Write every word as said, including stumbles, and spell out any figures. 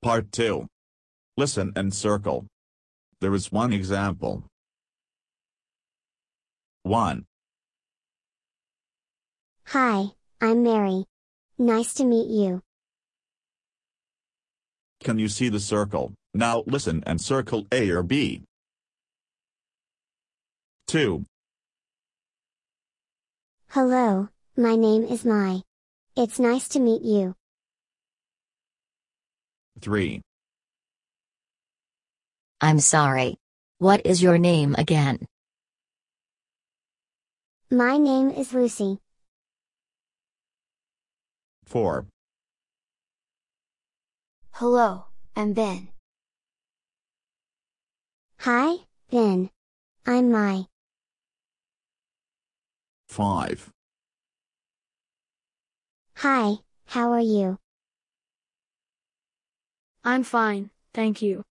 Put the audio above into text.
Part two. Listen and circle. There is one example. one. Hi, I'm Mary. Nice to meet you. Can you see the circle? Now listen and circle A or B. two. Hello, my name is Mai. It's nice to meet you. three. I'm sorry. What is your name again? My name is Lucy. four. Hello, I'm Ben. Hi, Ben. I'm Mai. five. Hi, how are you? I'm fine, thank you.